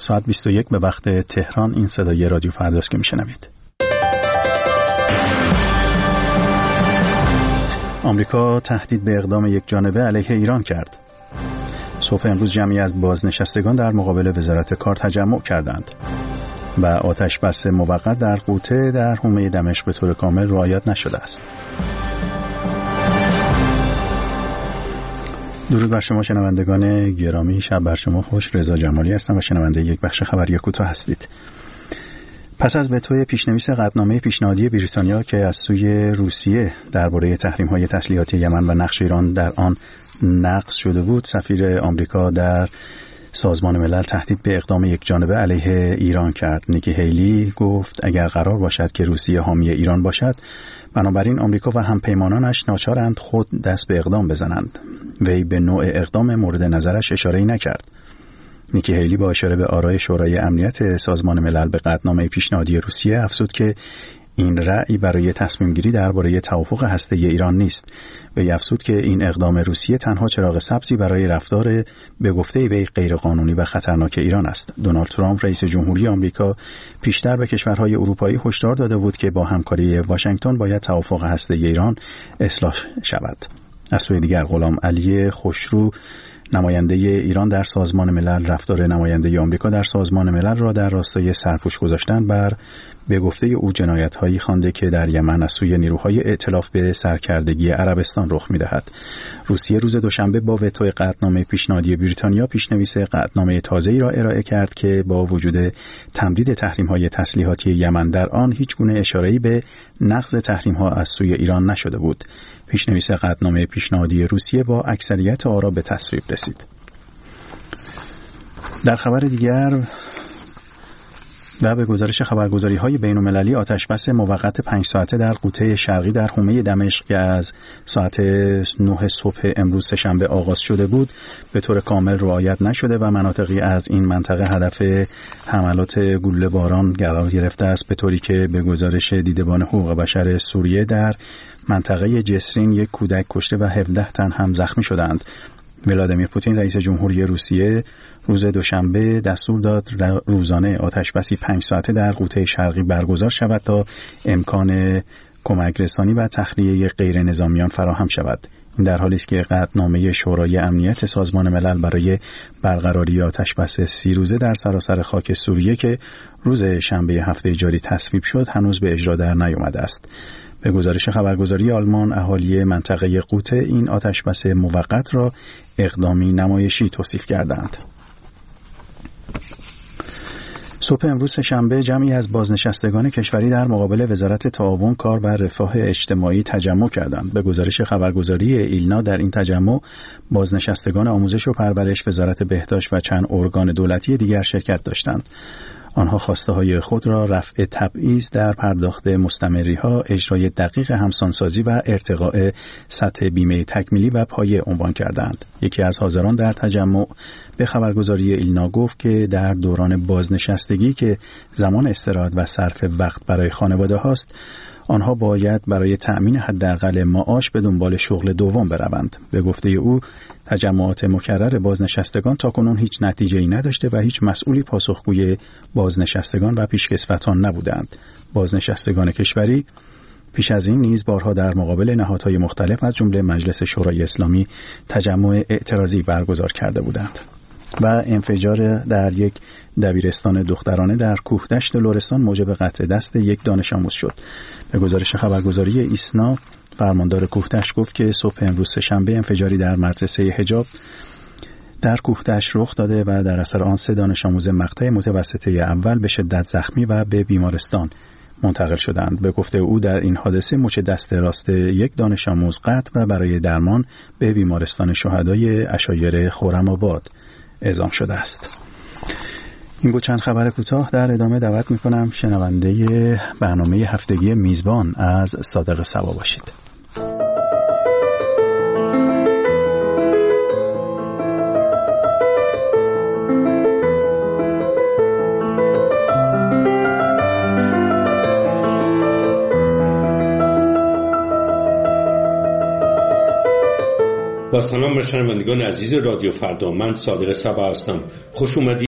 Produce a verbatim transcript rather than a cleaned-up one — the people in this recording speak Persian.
ساعت بیست و یک به وقت تهران این صدای رادیو فرداست که میشنوید. آمریکا تهدید به اقدام یک جانبه علیه ایران کرد. صبح امروز جمعی از بازنشستگان در مقابل وزارت کار تجمع کردند و آتش بس موقت در غوطه در حومه دمشق به طور کامل رعایت نشده است. درود بر شما شنوندگان گرامی، شب بر شما خوش. رضا جمالی هستم و شنونده یک بخش خبری کوتاه هستید. پس از وتوی پیشنویس قطعنامه پیشنهادی بریتانیا که از سوی روسیه درباره تحریم‌های تسلیحاتی یمن و نقش ایران در آن نقض شده بود، سفیر آمریکا در سازمان ملل تهدید به اقدام یک جانبه علیه ایران کرد. نیکی هیلی گفت اگر قرار باشد که روسیه حامی ایران باشد، بنابراین آمریکا و همپیمانانش ناچارند خود دست به اقدام بزنند. وی به نوع اقدام مورد نظرش اشاره‌ای نکرد. نیکی هیلی با اشاره به آرای شورای امنیت سازمان ملل به قطعنامه پیشنهادی روسیه افزود که این رأی برای تصمیم گیری درباره توافق هسته‌ای ایران نیست. وی افزود که این اقدام روسیه تنها چراغ سبزی برای رفتار به گفته وی غیرقانونی و خطرناک ایران است. دونالد ترامپ رئیس جمهوری آمریکا پیشتر به کشورهای اروپایی هشدار داده بود که با همکاری واشنگتن باید توافق هسته‌ای ایران اصلاح شود. از سوی دیگر غلام علی خوشرو نماینده ایران در سازمان ملل رفتار نماینده آمریکا در سازمان ملل را در راستای سرپوش گذاشتن بر به گفته او جنایت‌هایی خوانده که در یمن از سوی نیروهای ائتلاف به سرکردگی عربستان رخ می‌دهد. روسیه روز دوشنبه با وتو قطعنامه پیشنهادی بریتانیا پیشنویس قطعنامه تازه‌ای را ارائه کرد که با وجود تمدید تحریم‌های تسلیحاتی یمن در آن هیچگونه اشاره‌ای به نقض تحریم‌ها از سوی ایران نشده بود. پیشنویس قطعنامه پیشنهادی روسیه با اکثریت آرا به تصویب رسید. در خبر دیگر و به گزارش خبرگزاری‌های بین‌المللی، آتش‌بس موقت پنج ساعته در غوطه شرقی در حومه دمشق که از ساعت نه صبح امروز سه‌شنبه آغاز شده بود به طور کامل رعایت نشده و مناطقی از این منطقه هدف حملات گلوله باران قرار گرفته است، به طوری که به گزارش دیدبان حقوق بشر سوریه در منطقه جسرین یک کودک کشته و هفده تن هم زخمی شدند. ولادیمیر پوتین رئیس جمهوری روسیه روز دوشنبه دستور داد روزانه آتش‌بسی پنج ساعته در غوطه شرقی برگزار شود تا امکان کمک رسانی و تخلیه غیر نظامیان فراهم شود. این در حالی است که قطعنامه شورای امنیت سازمان ملل برای برقراری آتش‌بس سی روزه در سراسر خاک سوریه که روز شنبه هفته جاری تصویب شد هنوز به اجرا در نیامده است. به گزارش خبرگزاری آلمان، اهالی منطقه غوطه این آتش‌بس موقت را اقدامی نمایشی توصیف کردند. صبح امروز شنبه جمعی از بازنشستگان کشوری در مقابل وزارت تعاون، کار و رفاه اجتماعی تجمع کردند. به گزارش خبرگزاری ایلنا در این تجمع بازنشستگان آموزش و پرورش، وزارت بهداشت و چند ارگان دولتی دیگر شرکت داشتند. آنها خواسته های خود را رفع تبعیض در پرداخت مستمری‌ها، اجرای دقیق همسانسازی و ارتقاء سطح بیمه تکمیلی و پایه عنوان کردند. یکی از حاضران در تجمع به خبرگزاری ایلنا گفت که در دوران بازنشستگی که زمان استراحت و صرف وقت برای خانواده هاست، آنها باید برای تأمین حداقل معاش به دنبال شغل دوم بروند. به گفته او تجمعات مکرر بازنشستگان تاکنون هیچ نتیجه‌ای نداشته و هیچ مسئولی پاسخگوی بازنشستگان و پیشکسوتان نبودند. بازنشستگان کشوری پیش از این نیز بارها در مقابل نهادهای مختلف از جمله مجلس شورای اسلامی تجمع اعتراضی برگزار کرده بودند. و انفجار در یک دبیرستان دخترانه در کوهدشت لرستان موجب قطع دست یک دانش آموز شد. به گزارش خبرگزاری ایسنا، فرماندار کوهدشت گفت که صبح امروز سه‌شنبه انفجاری در مدرسه حجاب در کوهدشت رخ داده و در اثر آن سه دانش آموز مقطع متوسطه اول به شدت زخمی و به بیمارستان منتقل شدند. به گفته او در این حادثه مچ دست راست یک دانش آموز قطع و برای درمان به بیمارستان شهدای عشایر خرم‌آباد اعزام شده است. این بود چند خبر کوتاه. در ادامه دعوت می‌کنم شنونده برنامه هفتگی میزبان از صادق صبا باشید. با سلام به شنوندگان عزیز رادیو فردا، من صادق صبا هستم. خوش اومدید.